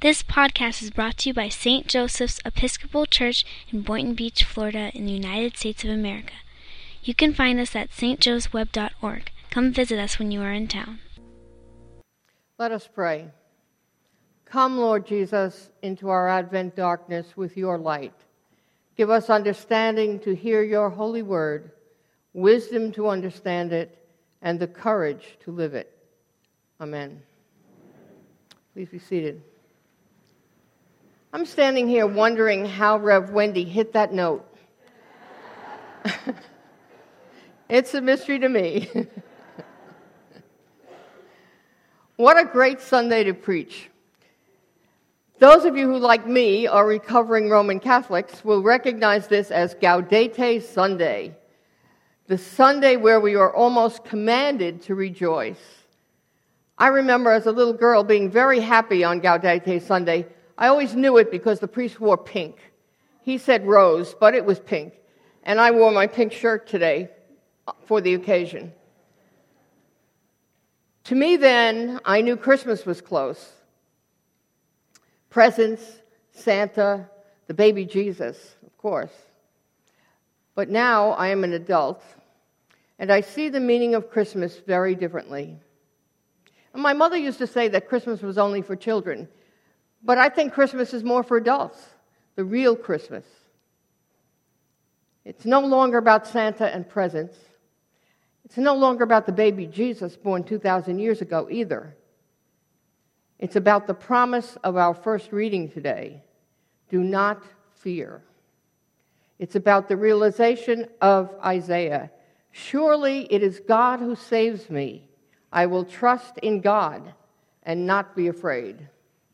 This podcast is brought to you by St. Joseph's Episcopal Church in Boynton Beach, Florida, in the United States of America. You can find us at stjoesweb.org. Come visit us when you are in town. Let us pray. Come, Lord Jesus, into our Advent darkness with your light. Give us understanding to hear your holy word, wisdom to understand it, and the courage to live it. Amen. Please be seated. I'm standing here wondering how Rev Wendy hit that note. It's a mystery to me. What a great Sunday to preach. Those of you who, like me, are recovering Roman Catholics will recognize this as Gaudete Sunday, the Sunday where we are almost commanded to rejoice. I remember as a little girl being very happy on Gaudete Sunday. I always knew it because the priest wore pink. He said rose, but it was pink. And I wore my pink shirt today for the occasion. To me then, I knew Christmas was close. Presents, Santa, the baby Jesus, of course. But now I am an adult, and I see the meaning of Christmas very differently. And my mother used to say that Christmas was only for children. But I think Christmas is more for adults, the real Christmas. It's no longer about Santa and presents. It's no longer about the baby Jesus born 2,000 years ago either. It's about the promise of our first reading today. Do not fear. It's about the realization of Isaiah. Surely it is God who saves me. I will trust in God and not be afraid.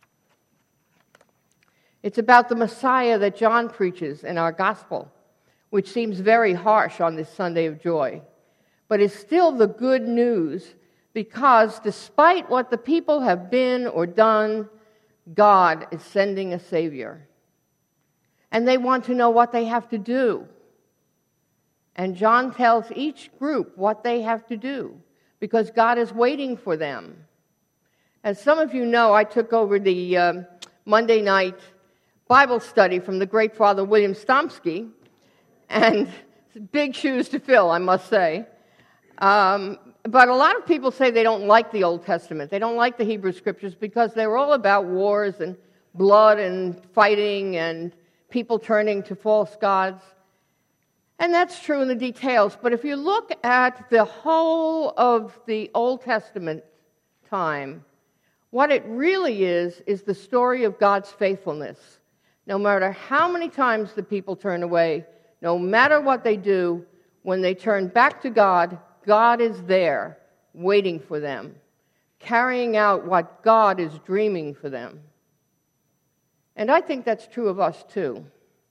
It's about the Messiah that John preaches in our gospel, which seems very harsh on this Sunday of joy, but is still the good news because despite what the people have been or done, God is sending a Savior. And they want to know what they have to do. And John tells each group what they have to do because God is waiting for them. As some of you know, I took over the Monday night Bible study from the great Father William Stomsky, and big shoes to fill, I must say. But a lot of people say they don't like the Old Testament. They don't like the Hebrew Scriptures because they're all about wars and blood and fighting and people turning to false gods. And that's true in the details. But if you look at the whole of the Old Testament time, what it really is the story of God's faithfulness. No matter how many times the people turn away, no matter what they do, when they turn back to God, God is there waiting for them, carrying out what God is dreaming for them. And I think that's true of us too.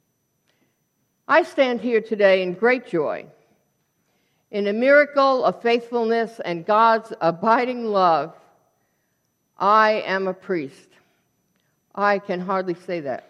I stand here today in great joy, in a miracle of faithfulness and God's abiding love. I am a priest. I can hardly say that.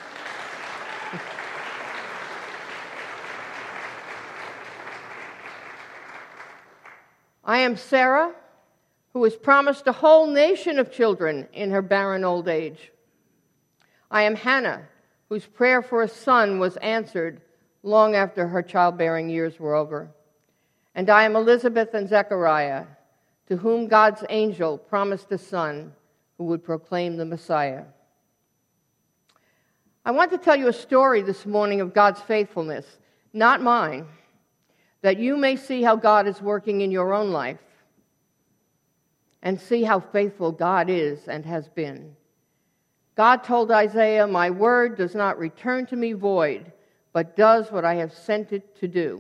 I am Sarah, who was promised a whole nation of children in her barren old age. I am Hannah, whose prayer for a son was answered long after her childbearing years were over. And I am Elizabeth and Zechariah, to whom God's angel promised a son who would proclaim the Messiah. I want to tell you a story this morning of God's faithfulness, not mine, that you may see how God is working in your own life and see how faithful God is and has been. God told Isaiah, "My word does not return to me void, but does what I have sent it to do."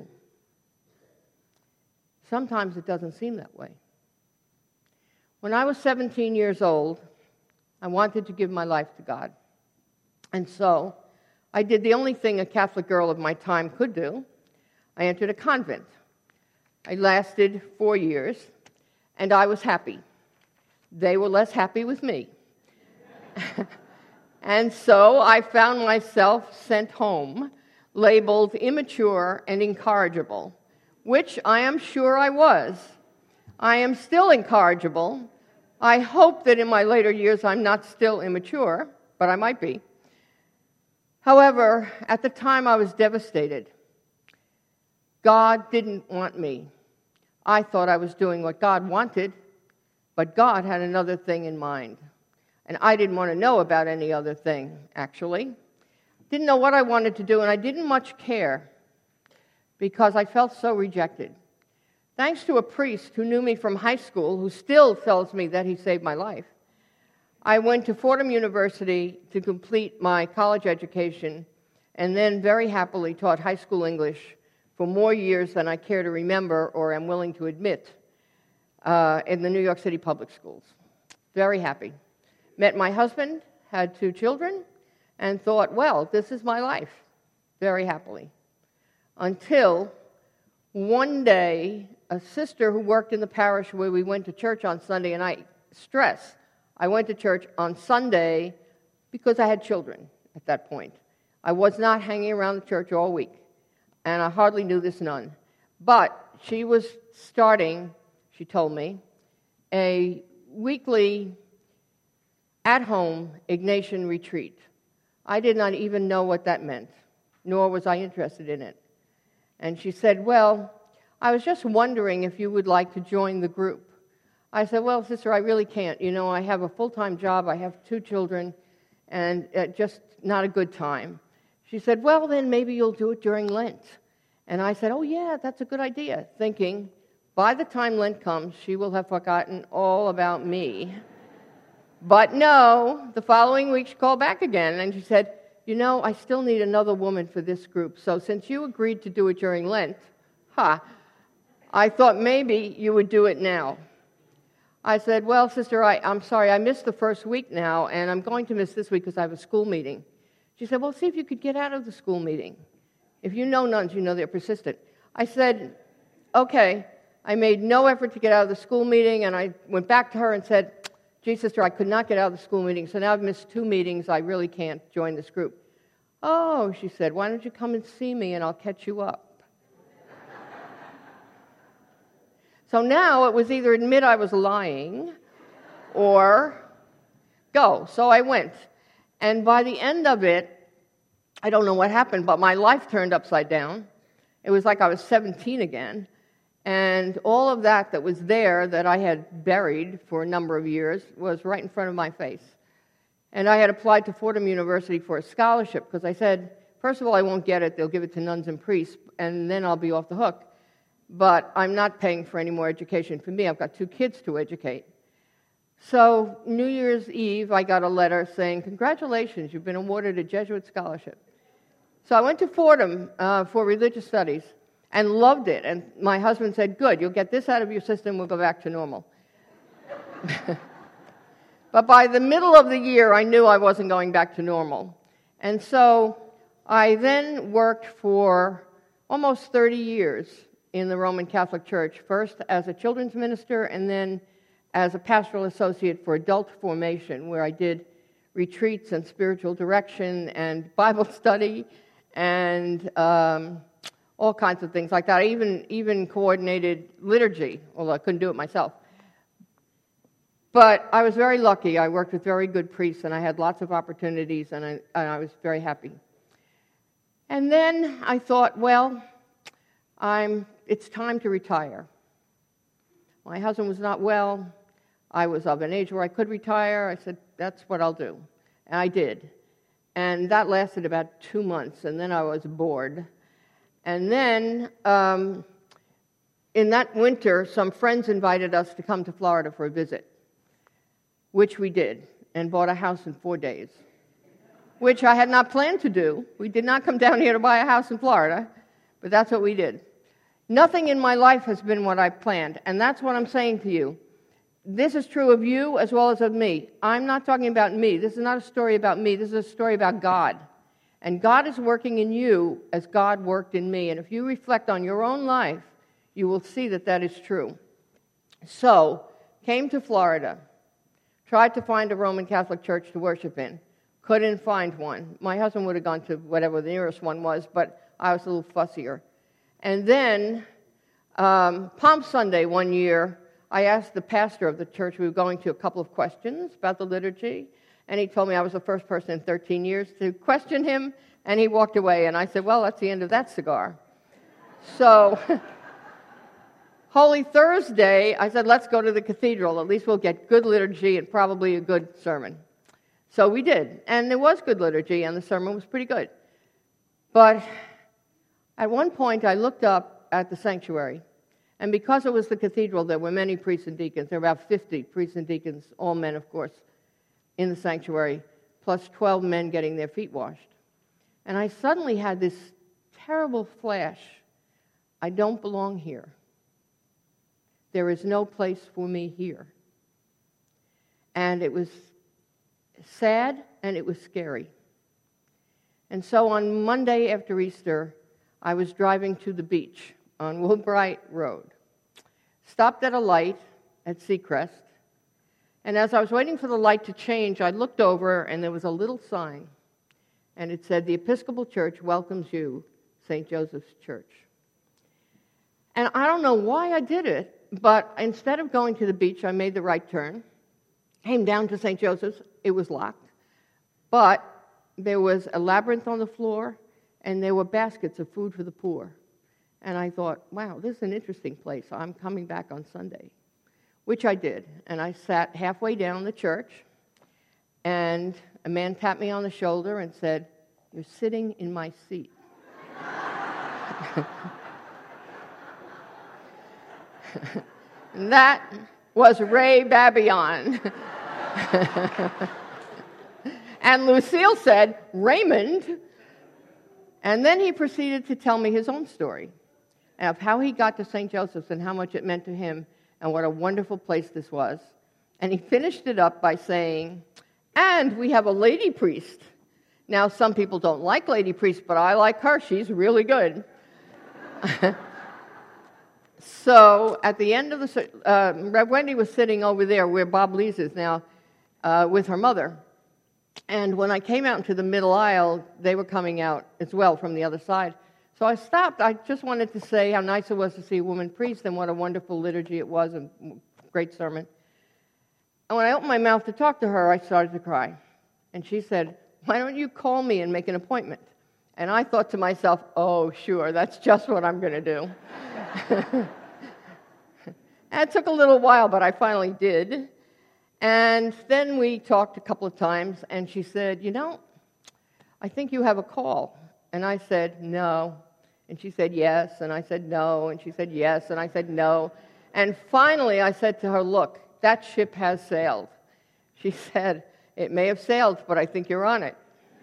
Sometimes it doesn't seem that way. When I was 17 years old, I wanted to give my life to God. And so I did the only thing a Catholic girl of my time could do. I entered a convent. I lasted 4 years, and I was happy. They were less happy with me. And so I found myself sent home, labeled immature and incorrigible, which I am sure I was. I am still incorrigible, I hope that in my later years I'm not still immature, but I might be. However, at the time I was devastated. God didn't want me. I thought I was doing what God wanted, but God had another thing in mind. And I didn't want to know about any other thing, actually. Didn't know what I wanted to do, and I didn't much care because I felt so rejected. Thanks to a priest who knew me from high school, who still tells me that he saved my life, I went to Fordham University to complete my college education and then very happily taught high school English for more years than I care to remember or am willing to admit in the New York City public schools. Very happy. Met my husband, had 2 children, and thought, well, this is my life, very happily. Until one day, a sister who worked in the parish where we went to church on Sunday, and I stress, I went to church on Sunday because I had children at that point. I was not hanging around the church all week, and I hardly knew this nun. But she was starting, she told me, a weekly at-home Ignatian retreat. I did not even know what that meant, nor was I interested in it. And she said, well, I was just wondering if you would like to join the group. I said, well, sister, I really can't. You know, I have a full-time job, I have 2 children, and just not a good time. She said, well, then maybe you'll do it during Lent. And I said, oh, yeah, that's a good idea, thinking by the time Lent comes, she will have forgotten all about me. But no, the following week she called back again, and she said, you know, I still need another woman for this group, so since you agreed to do it during Lent, I thought maybe you would do it now. I said, well, sister, I'm sorry, I missed the first week now, and I'm going to miss this week because I have a school meeting. She said, well, see if you could get out of the school meeting. If you know nuns, you know they're persistent. I said, okay. I made no effort to get out of the school meeting, and I went back to her and said, gee, sister, I could not get out of the school meeting, so now I've missed 2 meetings. I really can't join this group. Oh, she said, why don't you come and see me, and I'll catch you up. So now it was either admit I was lying or go. So I went. And by the end of it, I don't know what happened, but my life turned upside down. It was like I was 17 again. And all of that was there that I had buried for a number of years was right in front of my face. And I had applied to Fordham University for a scholarship because I said, first of all, I won't get it. They'll give it to nuns and priests, and then I'll be off the hook. But I'm not paying for any more education for me. I've got 2 kids to educate. So New Year's Eve, I got a letter saying, congratulations, you've been awarded a Jesuit scholarship. So I went to Fordham for religious studies and loved it. And my husband said, good, you'll get this out of your system, we'll go back to normal. But by the middle of the year, I knew I wasn't going back to normal. And so I then worked for almost 30 years in the Roman Catholic Church, first as a children's minister and then as a pastoral associate for adult formation, where I did retreats and spiritual direction and Bible study and all kinds of things like that. I even coordinated liturgy, although I couldn't do it myself. But I was very lucky. I worked with very good priests, and I had lots of opportunities, and I was very happy. And then I thought, well, it's time to retire. My husband was not well. I was of an age where I could retire. I said, that's what I'll do. And I did. And that lasted about 2 months, and then I was bored. And then in that winter, some friends invited us to come to Florida for a visit, which we did, and bought a house in 4 days, which I had not planned to do. We did not come down here to buy a house in Florida, but that's what we did. Nothing in my life has been what I planned, and that's what I'm saying to you. This is true of you as well as of me. I'm not talking about me. This is not a story about me. This is a story about God. And God is working in you as God worked in me. And if you reflect on your own life, you will see that that is true. So, came to Florida, tried to find a Roman Catholic church to worship in, couldn't find one. My husband would have gone to whatever the nearest one was, but I was a little fussier. And then, Palm Sunday one year, I asked the pastor of the church we were going to a couple of questions about the liturgy, and he told me I was the first person in 13 years to question him, and he walked away, and I said, well, that's the end of that cigar. So, Holy Thursday, I said, let's go to the cathedral. At least we'll get good liturgy and probably a good sermon. So we did, and there was good liturgy, and the sermon was pretty good. But at one point, I looked up at the sanctuary, and because it was the cathedral, there were many priests and deacons. There were about 50 priests and deacons, all men, of course, in the sanctuary, plus 12 men getting their feet washed. And I suddenly had this terrible flash. I don't belong here. There is no place for me here. And it was sad, and it was scary. And so on Monday after Easter, I was driving to the beach on Woodbright Road, stopped at a light at Seacrest, and as I was waiting for the light to change, I looked over, and there was a little sign, and it said, "The Episcopal Church welcomes you, St. Joseph's Church." And I don't know why I did it, but instead of going to the beach, I made the right turn, came down to St. Joseph's. It was locked, but there was a labyrinth on the floor, and there were baskets of food for the poor. And I thought, wow, this is an interesting place. I'm coming back on Sunday, which I did. And I sat halfway down the church, and a man tapped me on the shoulder and said, "You're sitting in my seat." And that was Ray Babillon. And Lucille said, "Raymond." And then he proceeded to tell me his own story of how he got to St. Joseph's and how much it meant to him and what a wonderful place this was. And he finished it up by saying, "And we have a lady priest." Now, some people don't like lady priests, but I like her. She's really good. So at the end of the Rev Wendy was sitting over there where Bob Lees is now with her mother. And when I came out into the middle aisle, they were coming out as well from the other side. So I stopped. I just wanted to say how nice it was to see a woman priest and what a wonderful liturgy it was and great sermon. And when I opened my mouth to talk to her, I started to cry. And she said, "Why don't you call me and make an appointment?" And I thought to myself, oh, sure, that's just what I'm going to do. And it took a little while, but I finally did. And then we talked a couple of times, and she said, "I think you have a call." And I said, "No." And she said, "Yes." And I said, "No." And she said, "Yes." And I said, "No." And finally I said to her, "Look, that ship has sailed." She said, "It may have sailed, but I think you're on it."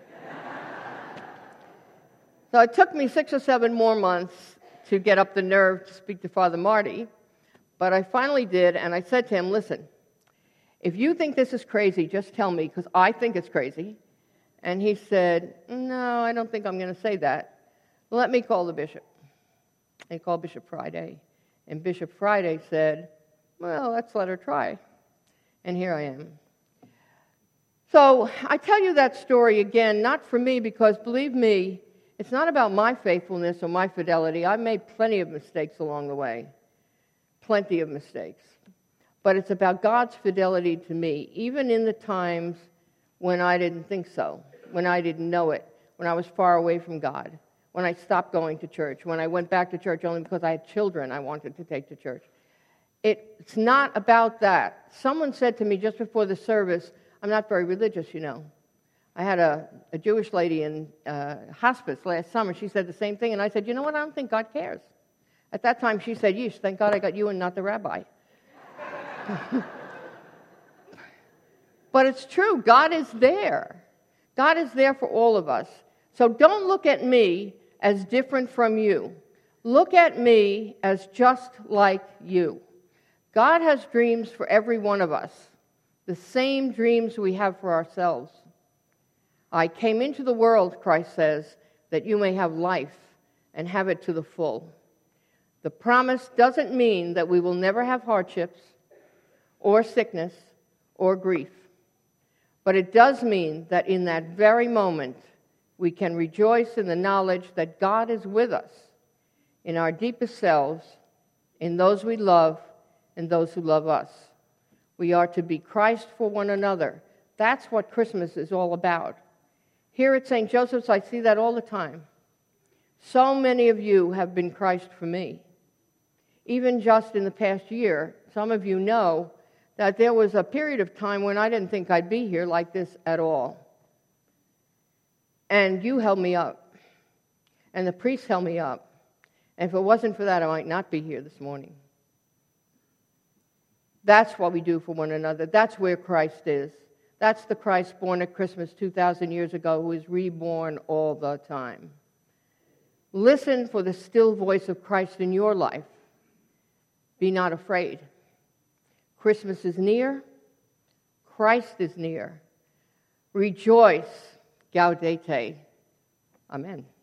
So it took me 6 or 7 more months to get up the nerve to speak to Father Marty, but I finally did, and I said to him, "Listen, if you think this is crazy, just tell me, because I think it's crazy." And he said, "No, I don't think I'm going to say that. Let me call the bishop." And he called Bishop Friday, and Bishop Friday said, "Well, let's let her try." And here I am. So I tell you that story again, not for me, because believe me, it's not about my faithfulness or my fidelity. I've made plenty of mistakes along the way, plenty of mistakes. But it's about God's fidelity to me, even in the times when I didn't think so, when I didn't know it, when I was far away from God, when I stopped going to church, when I went back to church only because I had children I wanted to take to church. It's not about that. Someone said to me just before the service, "I'm not very religious, I had a Jewish lady in hospice last summer. She said the same thing, and I said, "You know what? I don't think God cares." At that time, she said, "Yeesh, thank God I got you and not the rabbi." But it's true. God is there. God is there for all of us. So don't look at me as different from you. Look at me as just like you. God has dreams for every one of us, the same dreams we have for ourselves. "I came into the world," Christ says, "that you may have life and have it to the full." The promise doesn't mean that we will never have hardships or sickness or grief. But it does mean that in that very moment, we can rejoice in the knowledge that God is with us in our deepest selves, in those we love, and those who love us. We are to be Christ for one another. That's what Christmas is all about. Here at St. Joseph's, I see that all the time. So many of you have been Christ for me. Even just in the past year, some of you know that there was a period of time when I didn't think I'd be here like this at all. And you held me up. And the priest held me up. And if it wasn't for that, I might not be here this morning. That's what we do for one another. That's where Christ is. That's the Christ born at Christmas 2,000 years ago who is reborn all the time. Listen for the still voice of Christ in your life. Be not afraid. Christmas is near. Christ is near. Rejoice. Gaudete. Amen.